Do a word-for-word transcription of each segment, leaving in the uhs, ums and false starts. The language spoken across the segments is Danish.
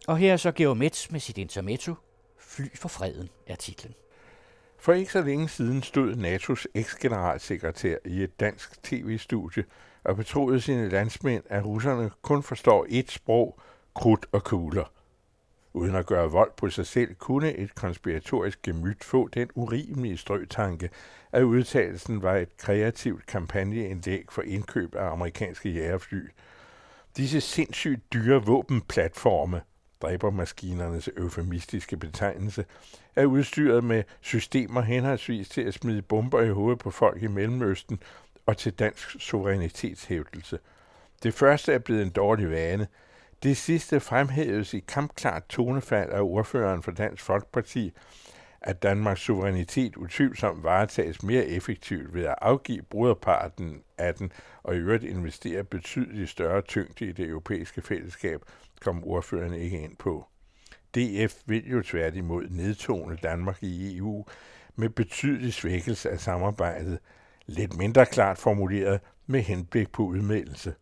Og her er så Georg Metz med sit intermezzo. Fly for freden er titlen. For ikke så længe siden stod NATO's eks-generalsekretær i et dansk tv-studie og betroede sine landsmænd, at russerne kun forstår ét sprog, krudt og kugler. Uden at gøre vold på sig selv, kunne et konspiratorisk gemyt få den urimelige strøtanke, at udtalelsen var et kreativt kampagneindlæg for indkøb af amerikanske jagerfly. Disse sindssygt dyre våbenplatforme, dræbermaskinernes eufemistiske betegnelse, er udstyret med systemer henholdsvis til at smide bomber i hovedet på folk i Mellemøsten og til dansk suverænitetshævdelse. Det første er blevet en dårlig vane. Det sidste fremhæves i kampklart tonefald af ordføreren for Dansk Folkeparti, at Danmarks suverænitet utvivlsomt varetages mere effektivt ved at afgive broderparten af den og i øvrigt investere betydeligt større tyngde i det europæiske fællesskab, kom ordføreren ikke ind på. D F vil jo tværtimod nedtone Danmark i E U med betydelig svækkelse af samarbejdet, lidt mindre klart formuleret med henblik på udmeldelse.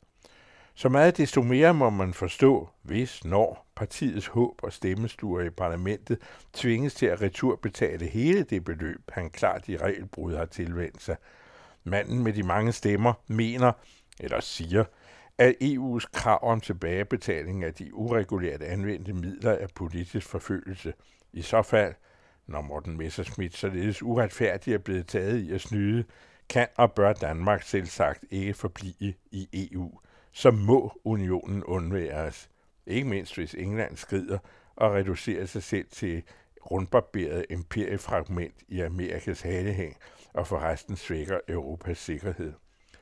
Så meget desto mere må man forstå, hvis når partiets håb og stemmestuer i parlamentet tvinges til at returbetale hele det beløb, han klart i regelbrud har tilvendt sig. Manden med de mange stemmer mener, eller siger, at E U's krav om tilbagebetaling af de uregulært anvendte midler er politisk forfølgelse. I så fald, når Morten Messerschmidt således uretfærdigt er blevet taget i at snyde, kan og bør Danmark selvsagt ikke forblive i E U. Så må unionen undværes. Ikke mindst hvis England skrider og reducerer sig selv til rundbarberet imperiefragment i Amerikas halehæng og forresten svækker Europas sikkerhed.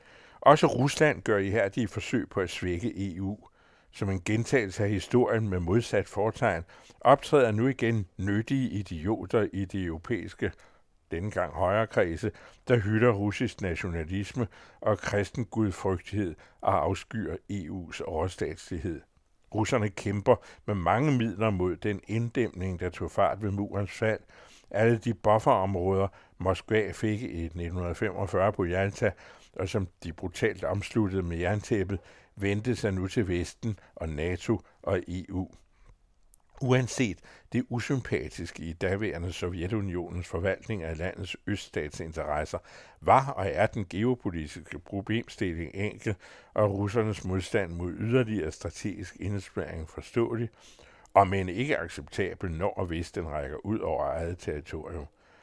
Også Rusland gør ihærdige forsøg på at svække E U. Som en gentagelse af historien med modsat fortegn, optræder nu igen nyttige idioter i de europæiske, denne gang højrekredse, der hylder russisk nationalisme og kristen gudfrygtighed og afskyer E U's overstatslighed. Russerne kæmper med mange midler mod den inddæmning, der tog fart ved murens fald. Alle de bufferområder, Moskva fik i nitten femogfyrre på Jalta, og som de brutalt omsluttede med jerntæppet, vendte sig nu til Vesten og NATO og E U. Uanset det usympatiske i daværende Sovjetunionens forvaltning af landets øststatsinteresser, var og er den geopolitiske problemstilling enkel, og russernes modstand mod yderligere strategisk indespærring forståelig, og men ikke acceptabel, når og hvis den rækker ud over eget territorium.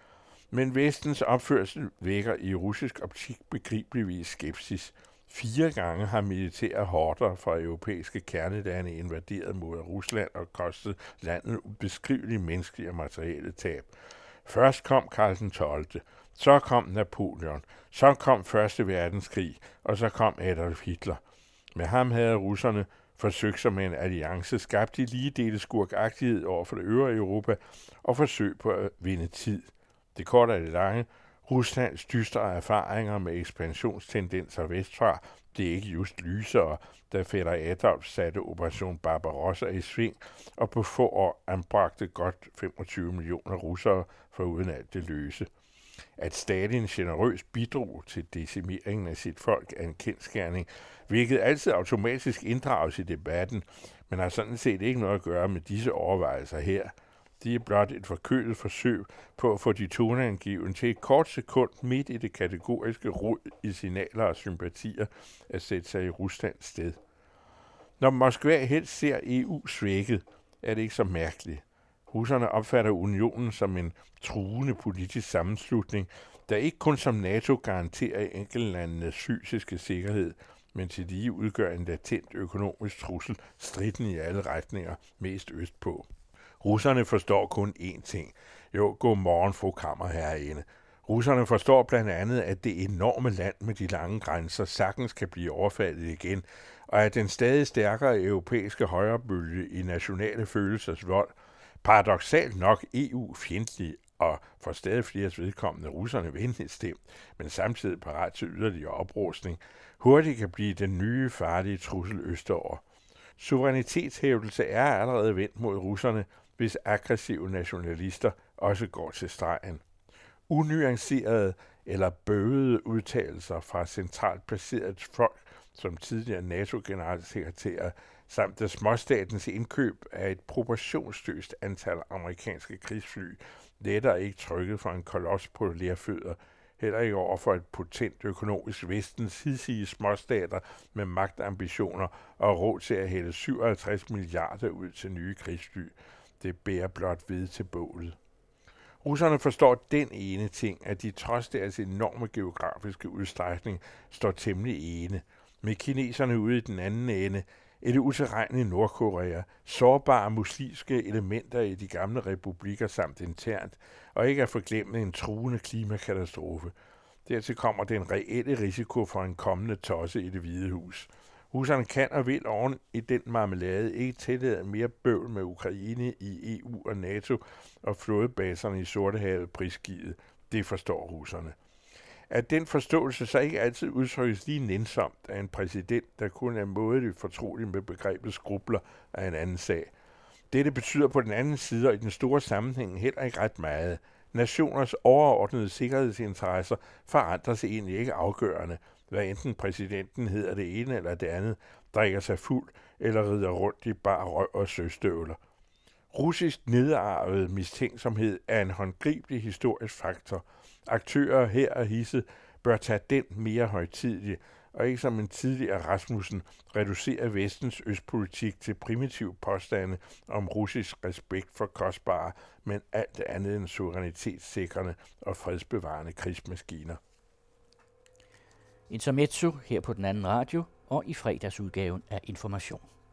Men Vestens opførsel vækker i russisk optik begribeligvis skepsis. Fire gange har militære horder fra europæiske kernelande invaderet mod Rusland og kostet landet ubeskrivelige menneskelige og materielle tab. Først kom Karl den tolvte, så kom Napoleon, så kom Første Verdenskrig, og så kom Adolf Hitler. Med ham havde russerne forsøgt sig med en alliance, skabt i lige dele skurkagtighed over for det øvrige Europa og forsøg på at vinde tid. Det korte og det lange, Ruslands dystre erfaringer med ekspansionstendenser vestfra, det er ikke just lysere, da fætter Adolf satte Operation Barbarossa i sving, og på få år anbragte godt femogtyve millioner russere for uden alt det løse. At Stalin generøst bidrog til decimeringen af sit folk er en kendsgerning, hvilket altid automatisk inddrages i debatten, men har sådan set ikke noget at gøre med disse overvejelser her. De er blot et forkølet forsøg på at få de toneangivende til et kort sekund midt i det kategoriske rod i signaler og sympatier at sætte sig i Ruslands sted. Når Moskva helst ser E U svækket, er det ikke så mærkeligt. Russerne opfatter unionen som en truende politisk sammenslutning, der ikke kun som NATO garanterer enkeltlandenes fysiske sikkerhed, men til lige udgør en latent økonomisk trussel, stridende i alle retninger, mest østpå. Russerne forstår kun én ting. Jo, god morgen, fru kammerherreinde. Russerne forstår blandt andet, at det enorme land med de lange grænser sagtens kan blive overfaldet igen, og at den stadig stærkere europæiske højrebølge i nationale følelsers vold, paradoksalt nok E U-fjendtlig og for stadig flere vedkommende russerne venligt stemt, men samtidig parat til yderligere oprustning, hurtigt kan blive den nye farlige trussel østover. Suverænitetshævdelse er allerede vendt mod russerne, hvis aggressive nationalister også går til stregen. Unuancerede eller bøvede udtalelser fra centralt placeret folk, som tidligere NATO-generalsekretærer, samt at småstatens indkøb af et proportionsløst antal amerikanske krigsfly letter ikke trykket for en kolos på lerfødder, heller ikke over for et potent økonomisk vestens hidsidige småstater med magtambitioner og råd til at hælde syvoghalvtreds milliarder ud til nye krigsfly. Det bærer blot ved til bålet. Russerne forstår den ene ting, at de trods deres enorme geografiske udstrækning står temmelig ene, med kineserne ude i den anden ende, et utilregneligt Nordkorea, sårbare muslimske elementer i de gamle republikker samt internt, og ikke at forglemme en truende klimakatastrofe. Dertil kommer den reelle risiko for en kommende tosse i Det Hvide Hus. Russerne kan og vil oven i den marmelade ikke tillade mere bøvl med Ukraine i E U og NATO og flådebaserne i Sortehavet prisgivet. Det forstår russerne. At den forståelse så ikke altid udtrykkes lige nænsomt af en præsident, der kun er mådeligt fortrolig med begrebet skrubler af en anden sag. Dette betyder på den anden side og i den store sammenhæng heller ikke ret meget. Nationers overordnede sikkerhedsinteresser forandrer sig egentlig ikke afgørende, hvad enten præsidenten hedder det ene eller det andet, drikker sig fuld eller rider rundt i bar røv og søstøvler. Russisk nedarvet mistænksomhed er en håndgribelig historisk faktor. Aktører her og hisset bør tage den mere højtidige, og ikke som en tidligere Rasmussen reducere vestens østpolitik til primitiv påstande om russisk respekt for kostbare, men alt andet end suverænitetssikrende og fredsbevarende krigsmaskiner. Intermezzo her på den anden radio og i fredagsudgaven af Information.